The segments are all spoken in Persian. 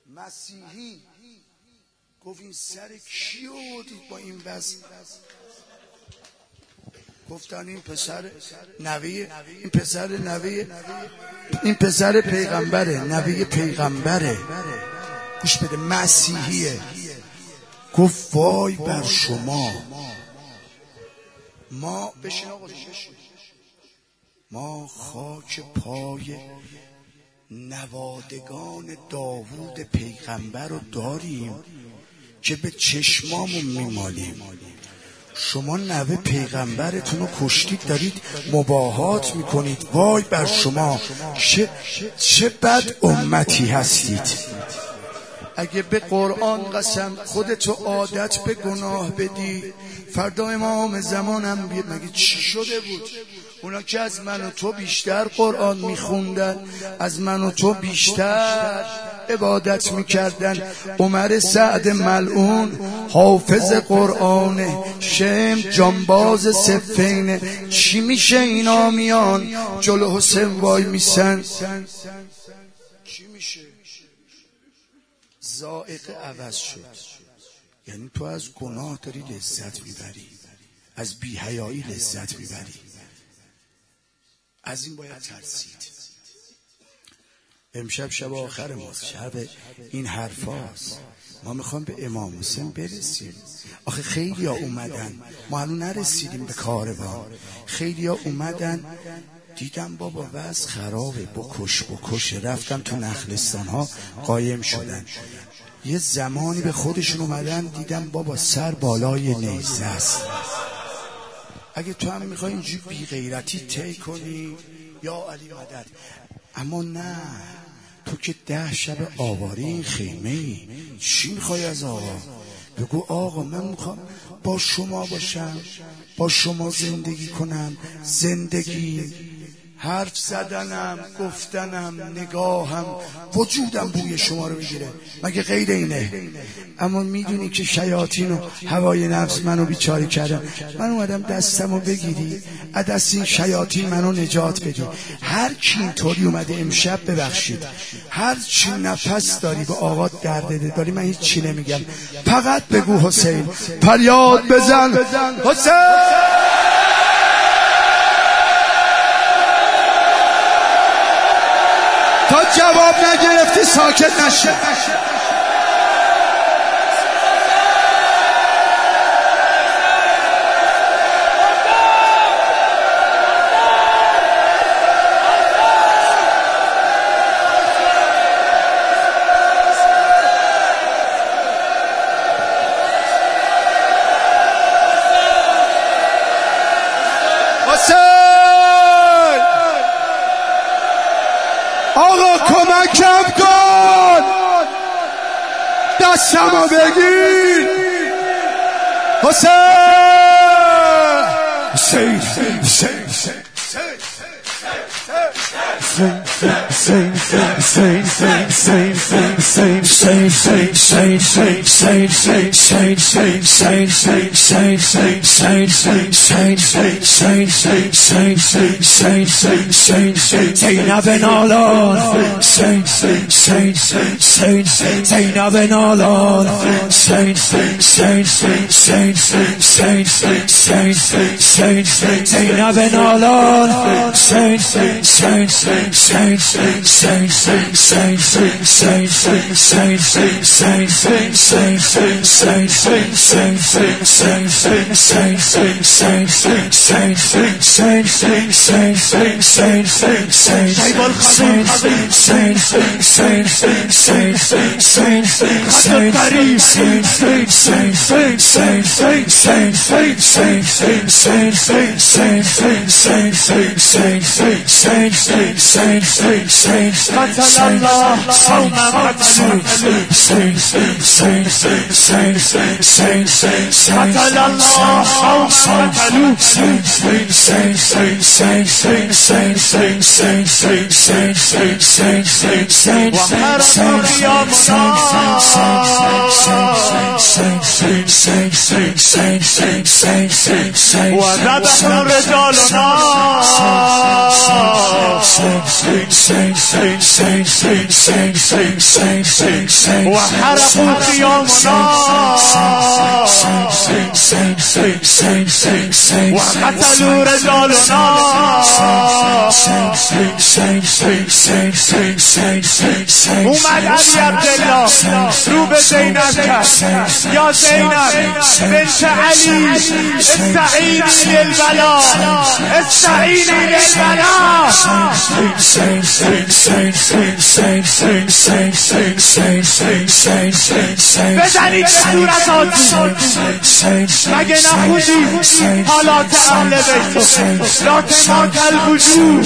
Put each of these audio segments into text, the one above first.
مسیحی گفت این سر کی آوردید با این وزن؟ گفتن این پسر پیغمبره، نوی پیغمبره. گوش بده، مسیحیه. گفت وای بر شما. ما بشین آقا، ما خاک پای نوادگان داوود پیغمبر رو داریم که به چشمامون میمالیم. شما نوه پیغمبرتون رو کشتید، دارید مباهات میکنید. وای بر شما، چه بد امتی هستید. اگه به قرآن قسم خودتو عادت به گناه بدی، فردا امام زمانم بیاد. مگه چی شده بود؟ اونا که از من و تو بیشتر قرآن میخوندن، از من و تو بیشتر عبادت میکردن. عمر سعد ملعون حافظ قرآنه، شم جانباز صفینه. چی میشه اینا میان جلو حسین وای میسن؟ چی میشه؟ ذائقه عوض شد. یعنی تو از گناه داری لذت میبری، از بی‌حیایی لذت میبری. از این باید ترسید. امشب شب آخر ماست، شب این حرفاست. ما میخوام به امام حسین برسیم. آخه خیلی ها اومدن، ما هنوز نرسیدیم به کاروان. خیلی ها اومدن، دیدم بابا وضع خرابه، بکش. رفتم تو نخلستان ها قایم شدن. یه زمانی به خودشون اومدن، دیدم بابا سر بالای نیزه است. اگه تو هم میخوای اینجوری بی غیرتی طی کنی، یا علی مدد. اما نه، تو که 10 شب آواره این خیمه ای. چی میخوای از آقا؟ بگو آقا من میخوام با شما باشم، با شما زندگی کنم. زندگی حرف زدنم، گفتنم، نگاهم، وجودم بوی شما رو میگیره. مگه غیر اینه؟ اما میدونی که شیاطین و هوای نفس منو بیچاره کردن. من اومدم دستمو بگیری، از دست این شیاطین منو نجات بدی. هر کی اینطوری اومده امشب ببخشید، هر چی نفس داری به آقا درد داری، من هیچ چی نمیگم، فقط بگو حسین، فریاد بزن حسین. تا جواب نگرفتی ساکت نشه. آقا کمکم کن، دستمو بگیر. زینب نالان، زینب نالان، زینب نالان، وذبحوا رجالنا وحرقوا خيامنا وقتلوا رجالنا اومد علی عبدالله رو به زینب کرد یا زینب بنت علی استعینی للبلا استعینی للبلا بزنید به صورتاتون مگه نخوندی حالات اهل بیت لا تمات الوجود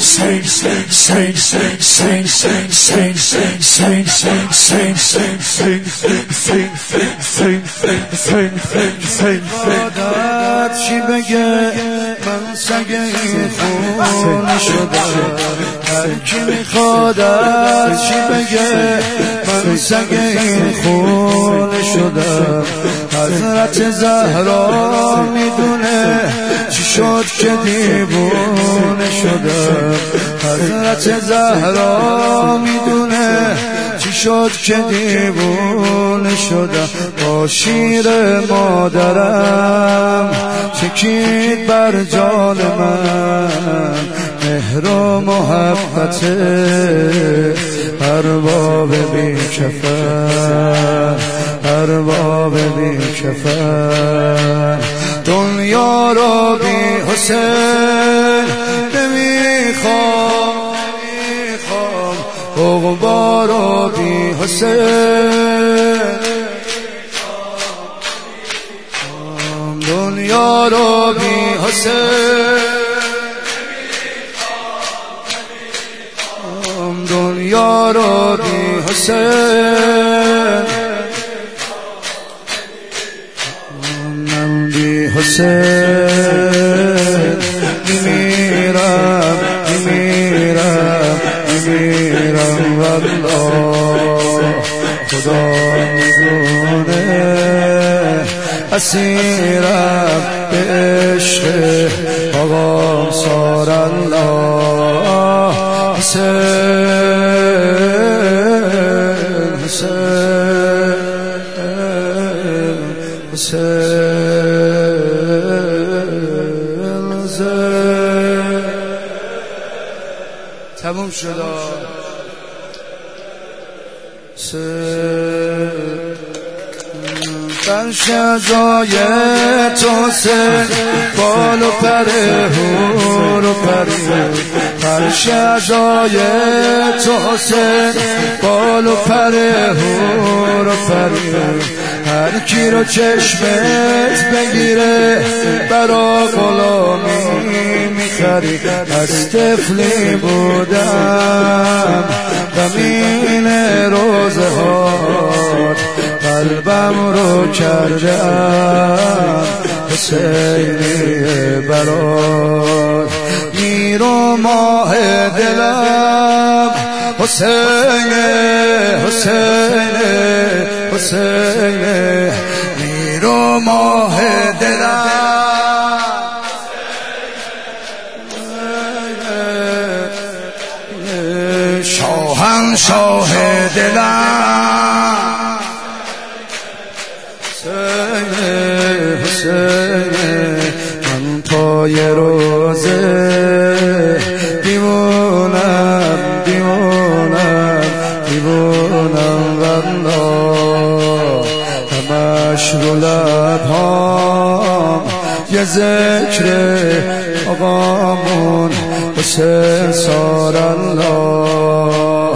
خودت چی بگه من سگ خون شدم هر کی میخوادت چی بگه من سگ خون شدم حضرت زهرا میدونه چی شد که دیوونه شدم حضرت زهرا میدونه چی شد که دیوونه شدم با شیر مادرم چکید بر جان من مهر و محبت ارباب بی کفن ارباب بی کفن دنیا را بی حسین نمیخوام عقبا را بی حسین دنیا را بی حسین دنیا را بی حسین من بی حسین میمیرم والله خدا میدونه اسیرم به عشق آقا سار الله حسین تموم شد بر شجای تو سر بال و پر هور و پری بر شجای تو سر بال و پر هور و پری هر کی رو چشمت بگیره برا غلامی میخری از طفلی بودم غمین روزه ها قلبم رو کردم حسینی برات میر و ماه دلم حسین میر و ماه دلم شاهنشاه دلم حسین من پای روزه دیوونم والله همش رو لبهام یه ذکر آقامون حسین سار الله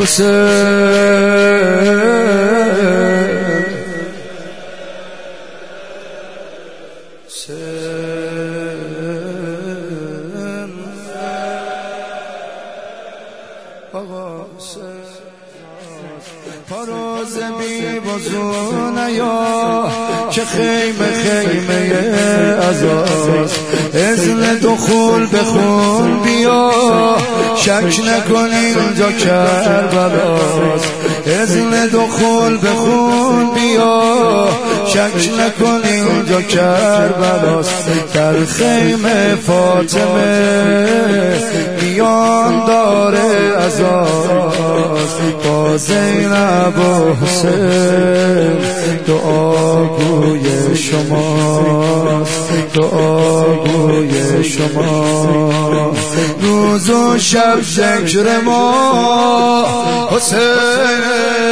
پاروز بی بزونه یا که خیمه ازاست اذن دخول بخون بیا شک نکن اینجا کربلاست اذن دخول بخون بیا، شک نکن اینجا کربلاست. در خیمه فاطمه میان داره عزاست، با زینب و حسین دعاگوی شماست، دعاگوی شما. روز و شب ذکر ما حسین،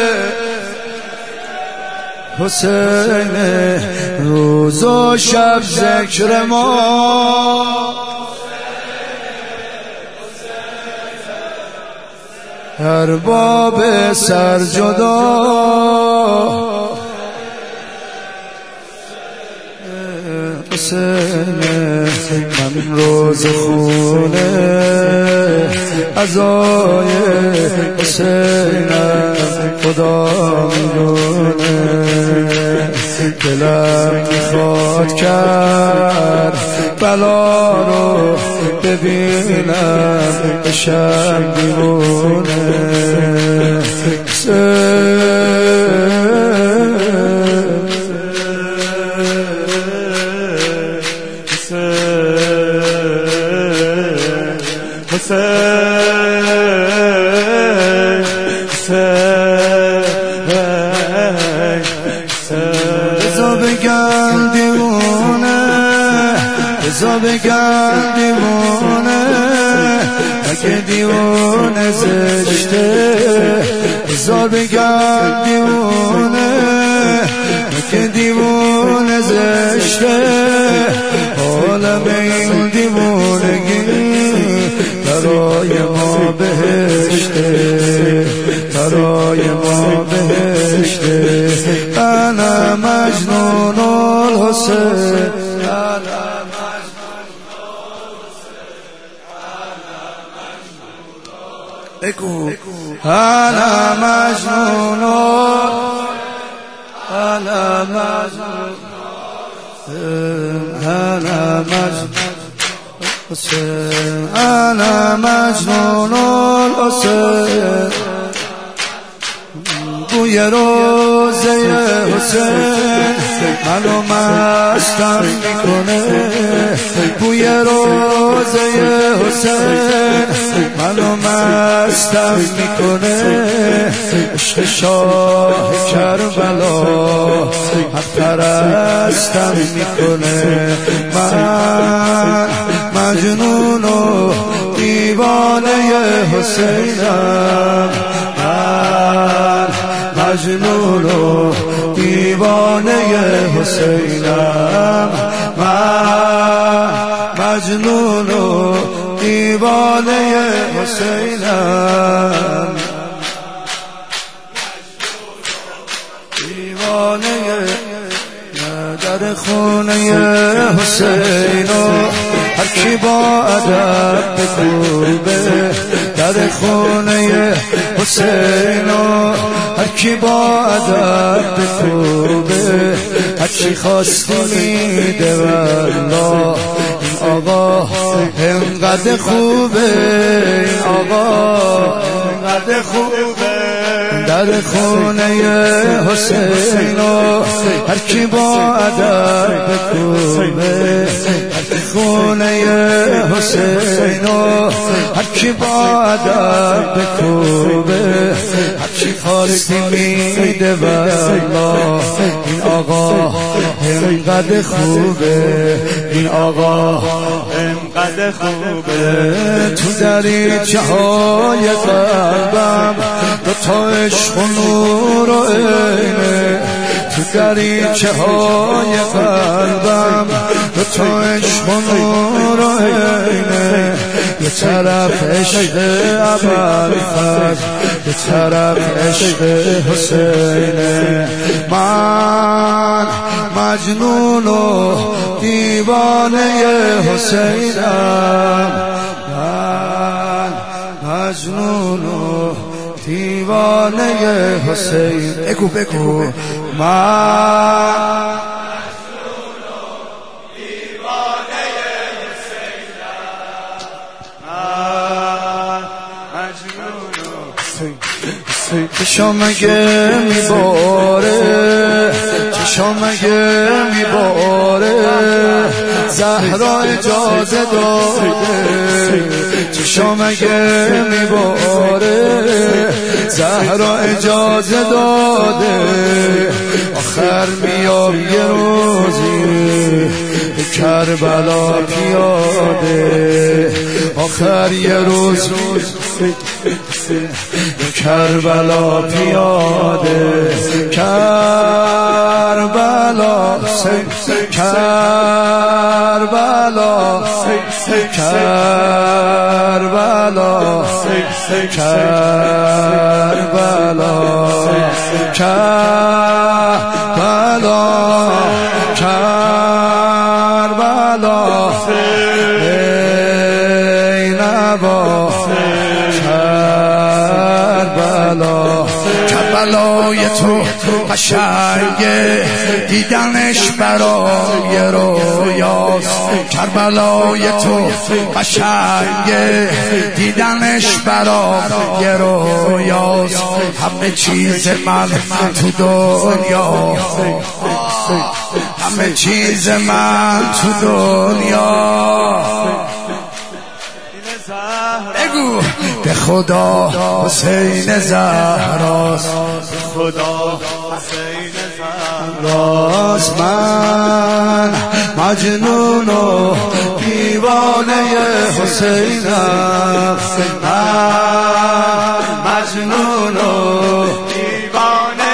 حسین. روز و شب ذکر ما، ارباب سر جدا حسین. من روز خونه عزای حسینم خدا میدونه، دلم میخواد کرد بلا رو ببینم بشم دیوونه. بزا بگم دیوونه، بزا بگم دیوونه، اگه دیوونه زشته. بزا بگم دیوونه، اگه دیوونه زشته. عالم این دیوونگی برای ما بهشته، برای ما بهشته. انا مجنون الحسین، بگو انا مجنون، انا مجنون، انا مجنون حسین، انا مجنون الحسین. بوی روزه حسین منو مستم میکنه، بوی روزه حسین منو مستم میکنه. عشق شاه کربلا حق پرستم میکنه. من مجنون و دیوانه حسینم، من مجنون و دیوانه حسینم، من مجنون و دیوانه حسینم، دیوانه. در خونه حسین هر کی با ادب بکوبه، در خونه حسین هر کی با ادب بکوبه. هر چی خواستی میده والله، این آقا انقدر خوبه، این آقا انقدر خوبه. در خونه حسین هر کی با ادب بکوبه، در خونه حسین هر کی با ادب بکوبه. هر چی خواستی میده والله، این آقا انقدر خوبه، این آقا انقدر خوبه. تو دریچه های قلبم دوتا عشق و نور و عینه، تو دریچه های قلبم دوتا عشق و نور و عینه. یه طرف عشق ابوالفضل، یه طرف عشق حسینه. من مجنون و دیوانه حسینم، من مجنون و دیوانه حسین. بگو بگو من چشم مگه میباره چشم مگه میباره زهرا اجازه داده چشم مگه میباره زهرا اجازه داده آخر میام یه روزی کربلا پیاده آخر یه روز کربلا پیاده کربلا کربلا کربلا کربلا کربلا کربلا ای نوا کربلا کربلای تو قشنگه دیدنش برای رویاست کربلای تو قشنگه دیدنش برای رویاست همه چیز من تو دنیا همه چیز من تو دنیا بگو به خدا حسین زهراست به خدا حسین زهراست من مجنون و دیوانه حسینم من مجنون و دیوانه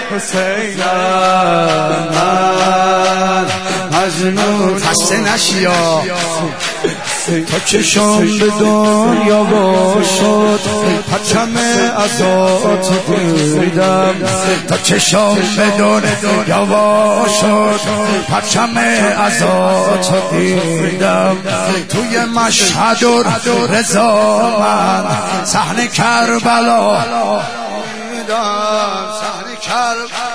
حسینم من مجنون خسته نشیا تا چشم به دنیا باشد پرچم عزات دیدم تا چشم به دنیا باشد پرچم عزات دیدم توی مشهد و رضا من صحنه کربلا دیدم صحنه کربلا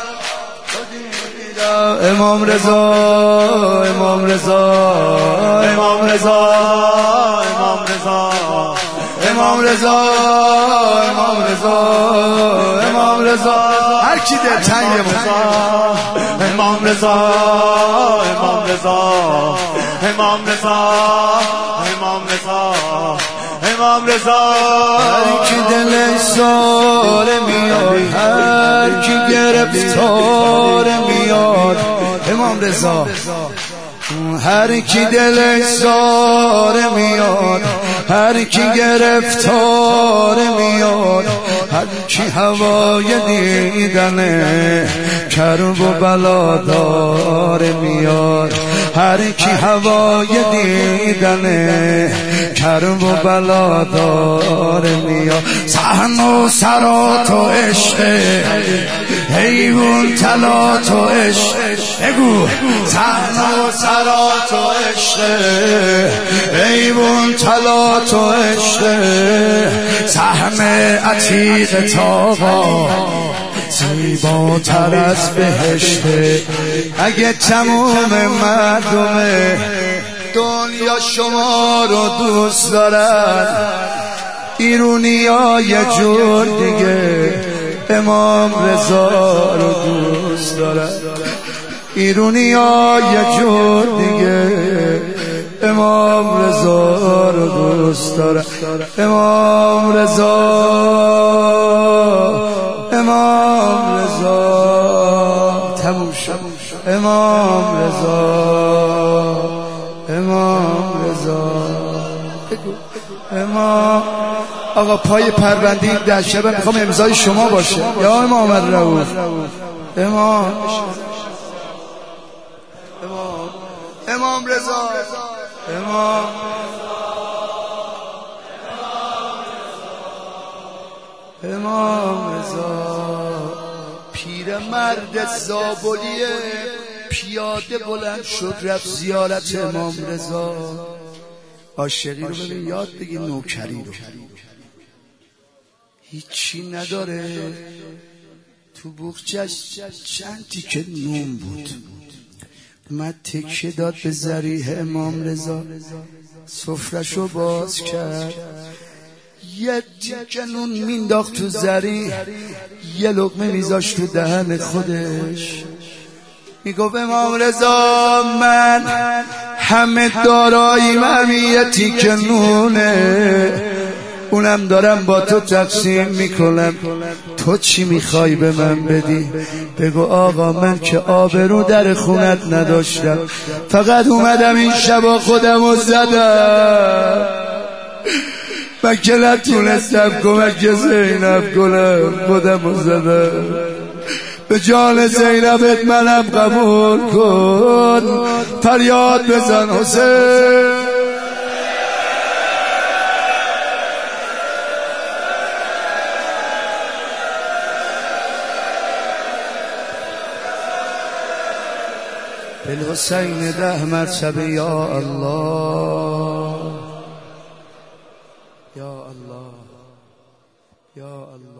امام رضا امام رضا امام رضا امام رضا امام رضا امام رضا امام رضا هر کی دلتنگه امام رضا امام رضا امام رضا امام رضا امام رضا هر کی دلش ساره میاد هر کی گرفتار میاد امام رضا هر کی دلش ساره میاد هر کی گرفتار میاد هر کی هوای دیدن کرب و بلا دار میاد هر کی هوای دیدن کرب و بلا دار میاد صحن و سرات و عشق حیوان طلات و عشق بگو صحن و سرات و عشق حیوان طلات و عشق سهم عتیق تابا زیباتر از بهشته اگه تموم مردم دنیا شما رو دوست دارن ایرونیا یه جور دیگه امام رضا رو دوست دارن ایرونیا یه جور دیگه امام رضا رو دوست دارن امام رضا امام رضا تموم شد امام رضا امام رضا امام آقا پای پروندی در شب میخوام امضای شما باشه یا امام الرؤوف امام امام رضا امام امام رضا پیرمرد زابلیه پیاده بلند شد رفت زیارت امام رضا عاشقی رو ببین یاد بگی نوکری رو هیچی نداره تو بوقچش چند تیکه نون بود اومد تکیه داد به ذریح امام رضا سفرشو باز کرد یه تیکه نون مینداخت تو زری، یه لقمه میذاشت تو دهن خودش، میگفت امام رضا من همه داراییم همین یه تیکه نونه، اونم دارم با تو تقسیم میکنم، تو چی میخوای به من بدی؟ بگو آقا من که آبرو در خونت نداشتم، فقط اومدم این شبا خودمو زدم، من که نتونستم کمک زینب کنم، خودمو زدم، به جان زینبت منم قبول کن، فریاد بزن حسین. بالحسین 10 مرتبه یا الله یا الله یا الله.